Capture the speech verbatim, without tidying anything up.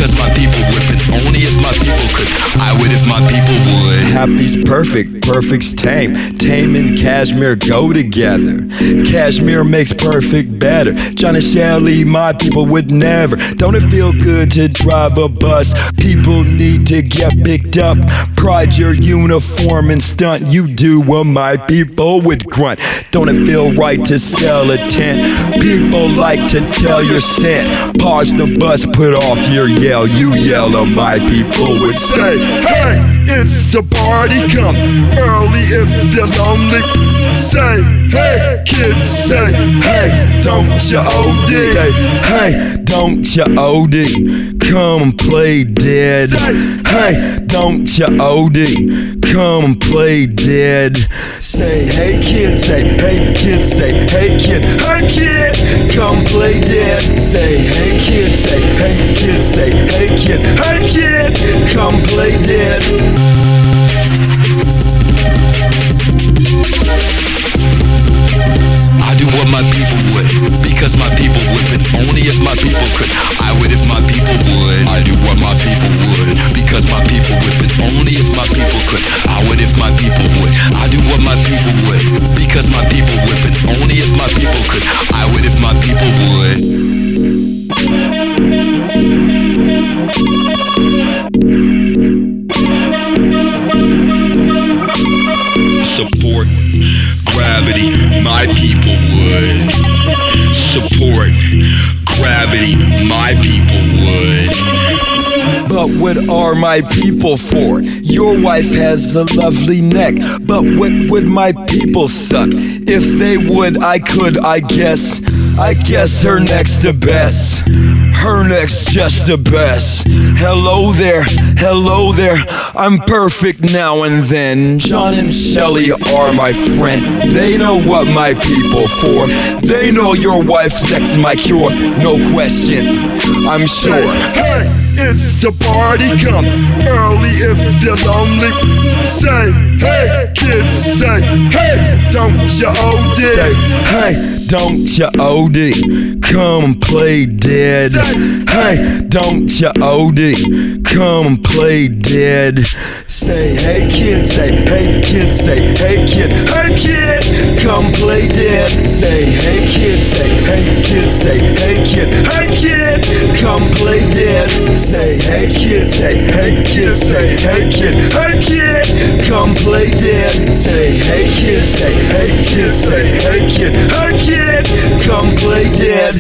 because my people would. But only if my people could. I would if my people would. Happy's perfect, perfect's tame. Tame and cashmere go together. Cashmere makes perfect better. John and Shelly, my people would never. Don't it feel good to drive a bus? People need to get picked up. Pride your uniform and stunt. You do what my people would grunt. Don't it feel right to sell a tent? People like to tell you're sent. Pause the bus, put off your yell. You yell or my people would say, hey, it's a party, come early if you're lonely. Say, hey, kids, say, hey, don't you O D? Say, hey, don't you O D? Come play dead. Say, hey, don't you O D? Come play dead. Say, hey, kid, say, hey, kid, say, hey, kid, hey, kid, come play dead. Say, hey, kid, say, hey, kid, say, hey, kid, hey, kid, come play dead. I do what my people would, because my people would. But only if my people could. I would if my people would. I do what my people would, because my people would. But only if my people could. I would if my people would. I do what my people would, because my people would. But only if my people could. I would if my people would. Support gravity, my people would. Support gravity, my people would. But what are my people for? Your wife has a lovely neck, but what would my people suck? If they would, I could, I guess. I guess her next to best. Her next just the best. Hello there, hello there. I'm perfect now and then. John and Shelly are my friend. They know what my people for. They know your wife's sex my cure. No question, I'm sure. Hey, it's a party, come early if you're lonely. Say, hey, kids, say, hey, don't you O D? Say, hey, don't you O D? Come play dead. Hey, don't you O D? Come play dead. Say, hey kid, say, hey kid, say, hey kid, hey kid, come play dead. Say, hey kid, say, hey kid, say, hey kid, hey kid, come play dead. Say, hey kid, say, hey kid, say, hey kid, hey kid, come play dead. Say, hey kid, say, hey kid, say, hey kid, hey kid, come play dead.